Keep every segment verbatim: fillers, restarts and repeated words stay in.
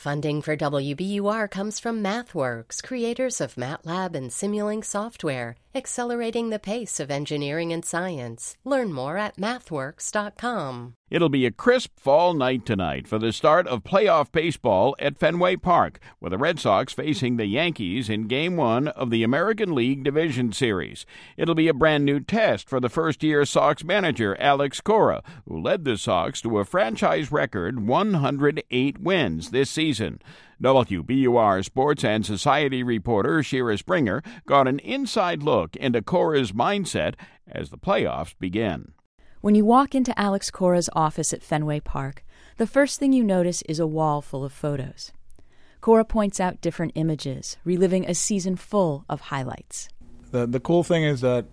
Funding for W B U R comes from MathWorks, creators of MATLAB and Simulink software, accelerating the pace of engineering and science. Learn more at mathworks dot com. It'll be a crisp fall night tonight for the start of playoff baseball at Fenway Park, with the Red Sox facing the Yankees in Game one of the American League Division Series. It'll be a brand new test for the first-year Sox manager Alex Cora, who led the Sox to a franchise record one hundred eight wins this season. W B U R sports and society reporter Shira Springer got an inside look into Cora's mindset as the playoffs begin. When you walk into Alex Cora's office at Fenway Park, the first thing you notice is a wall full of photos. Cora points out different images, reliving a season full of highlights. The the cool thing is that,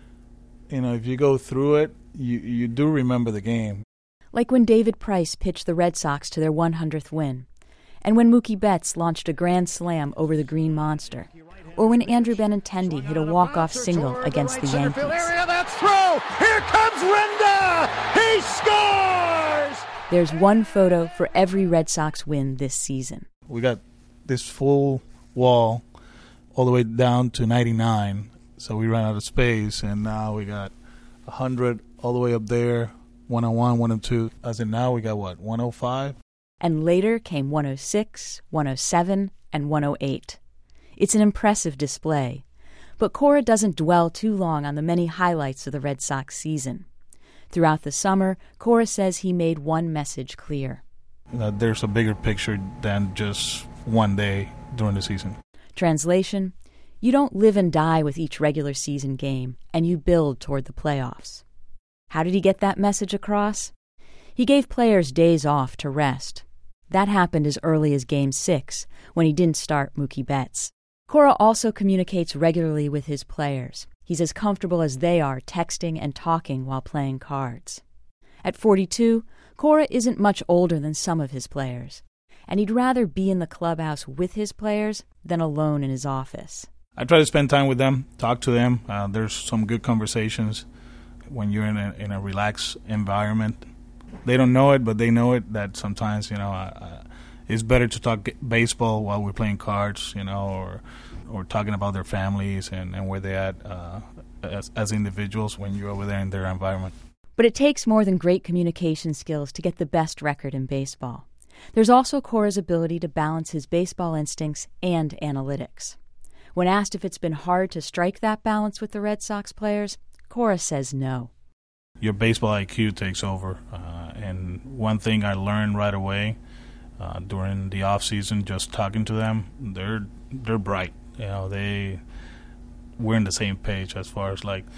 you know, if you go through it, you, you do remember the game. Like when David Price pitched the Red Sox to their one hundredth win, and when Mookie Betts launched a grand slam over the Green Monster, or when Andrew Benintendi hit a walk-off single against the Yankees. That's throw! Here comes Renda! He scores! There's one photo for every Red Sox win this season. We got this full wall all the way down to ninety-nine, so we ran out of space, and now we got one hundred all the way up there, one oh one, one oh two. As in now we got, what, one oh five? And later came one oh six, one oh seven, and one oh eight. It's an impressive display, but Cora doesn't dwell too long on the many highlights of the Red Sox season. Throughout the summer, Cora says he made one message clear. Uh, there's a bigger picture than just one day during the season. Translation: you don't live and die with each regular season game, and you build toward the playoffs. How did he get that message across? He gave players days off to rest. That happened as early as Game six, when he didn't start Mookie Betts. Cora also communicates regularly with his players. He's as comfortable as they are texting and talking while playing cards. At forty-two, Cora isn't much older than some of his players, and he'd rather be in the clubhouse with his players than alone in his office. I try to spend time with them, talk to them. Uh, there's some good conversations when you're in a, in a relaxed environment. They don't know it, but they know it, that sometimes, you know, uh, it's better to talk baseball while we're playing cards, you know, or or talking about their families and, and where they're at uh, as, as individuals when you're over there in their environment. But it takes more than great communication skills to get the best record in baseball. There's also Cora's ability to balance his baseball instincts and analytics. When asked if it's been hard to strike that balance with the Red Sox players, Cora says no. Your baseball I Q takes over, uh, and one thing I learned right away uh, during the off season, just talking to them, they're they're bright. You know, they we're on the same page as far as like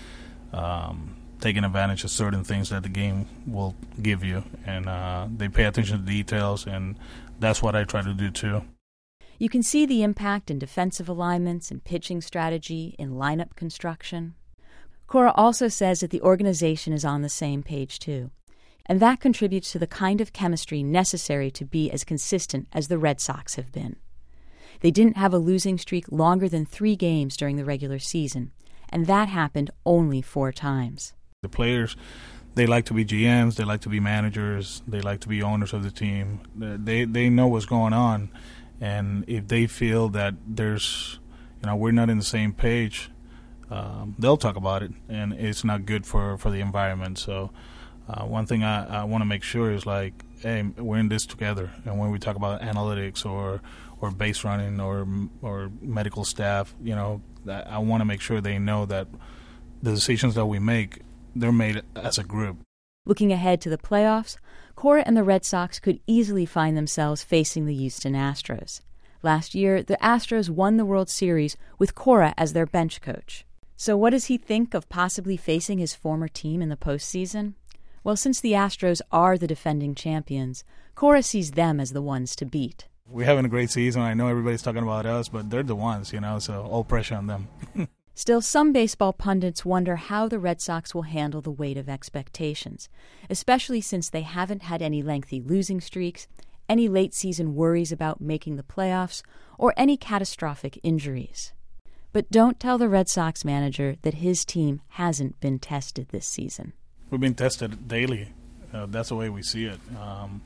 um, taking advantage of certain things that the game will give you, and uh, they pay attention to details, and that's what I try to do too. You can see the impact in defensive alignments and pitching strategy, in lineup construction. Cora also says that the organization is on the same page too, and that contributes to the kind of chemistry necessary to be as consistent as the Red Sox have been. They didn't have a losing streak longer than three games during the regular season, and that happened only four times. The players, they like to be G Ms, they like to be managers, they like to be owners of the team. They they know what's going on, and if they feel that there's, you know, we're not in the same page, um, they'll talk about it, and it's not good for, for the environment. So uh, one thing I, I want to make sure is like, hey, we're in this together, and when we talk about analytics or or base running or or medical staff, you know, I want to make sure they know that the decisions that we make, they're made as a group. Looking ahead to the playoffs, Cora and the Red Sox could easily find themselves facing the Houston Astros. Last year, the Astros won the World Series with Cora as their bench coach. So what does he think of possibly facing his former team in the postseason? Well, since the Astros are the defending champions, Cora sees them as the ones to beat. We're having a great season. I know everybody's talking about us, but they're the ones, you know, so all pressure on them. Still, some baseball pundits wonder how the Red Sox will handle the weight of expectations, especially since they haven't had any lengthy losing streaks, any late-season worries about making the playoffs, or any catastrophic injuries. But don't tell the Red Sox manager that his team hasn't been tested this season. We've been tested daily. Uh, that's the way we see it. Um,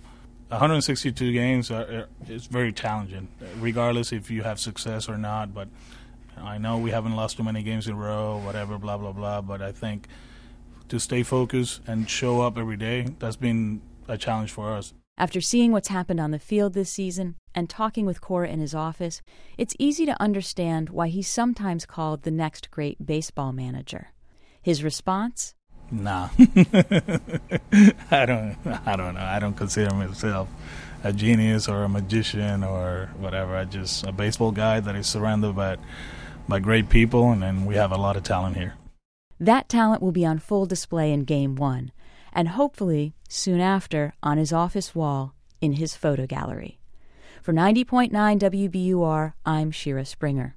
one hundred sixty-two games are, is very challenging, regardless if you have success or not. But I know we haven't lost too many games in a row, whatever, blah, blah, blah. But I think to stay focused and show up every day, that's been a challenge for us. After seeing what's happened on the field this season and talking with Cora in his office, it's easy to understand why he's sometimes called the next great baseball manager. His response? Nah. I don't I don't know. I don't consider myself a genius or a magician or whatever. I'm just a baseball guy that is surrounded by, by great people, and, and we have a lot of talent here. That talent will be on full display in Game one, and hopefully, soon after, on his office wall in his photo gallery. For ninety point nine W B U R, I'm Shira Springer.